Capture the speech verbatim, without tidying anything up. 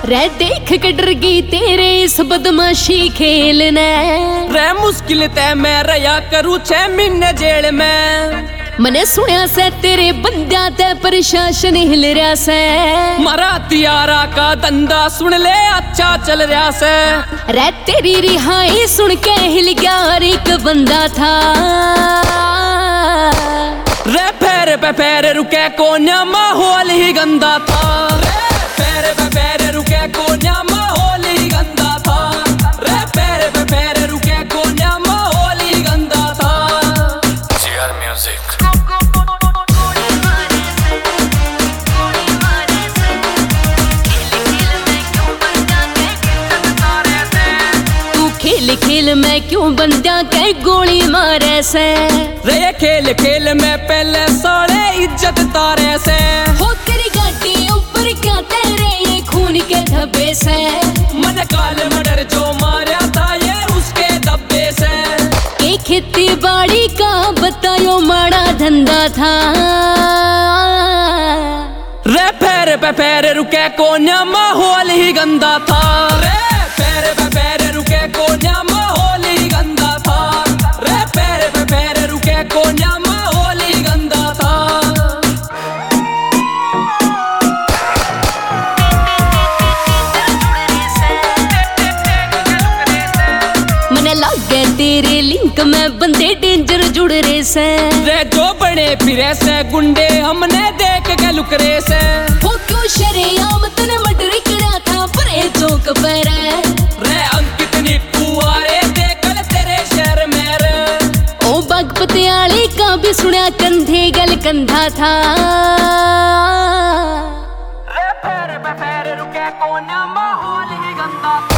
रे देख के डर गई तेरे इस बदमाशी खेल ने। रे मुश्किल तय मैं रहा करूँ छह महीने जेल में। मने सुनिया से तेरे बंद्या ते प्रशासन हिल रहा से। मारा तियारा का धंधा सुन ले अच्छा चल रहा से। रे तेरी रिहाई सुन के हिल गया हर एक बंदा था। रे पैर पे पैर रुके कोन्या माहौल ही गंदा था। रे पैर पे पैर रुके कोन्या माहौल ही गंदा था। रे पैर पे पैर रुके कोन्या माहौल ही गंदा था। GR music. खेल खेल में क्यों बंदा के गोली मारे से। रे खेल खेल में पहले सारे इज्जत तारे से। हो तेरी गाड़ी ऊपर क्या तेरे ये खून के धब्बे से। मन काल मर्डर जो मारा था ये उसके धब्बे से। के खेती बाड़ी का बतायो माड़ा धंधा था। रे पैर पे पैर रुके कोन्या माहौल ही गंदा था। रे पैर पे पैर रुके कोन्या माहौल ही गंदा था। रे पैर पे पैर रुके कोन्या माहौल ही गंदा था। मने लागे तेरे लिंक में बंदे डेंजर जुड़ रहे से। रे जो बड़े फिरे से गुंडे हमने देख के लुक रहे से। हो क्यों शरेआम तने मर्डर करा था परे चौक पर। रे अंकित नीपू आरे देखल तेरे शहर में रे। ओ बागपतियाली का भी सुना कंधे गल कंधा था। रे पैर पे पैर रुके कोन्या माहौल ही गंदा था।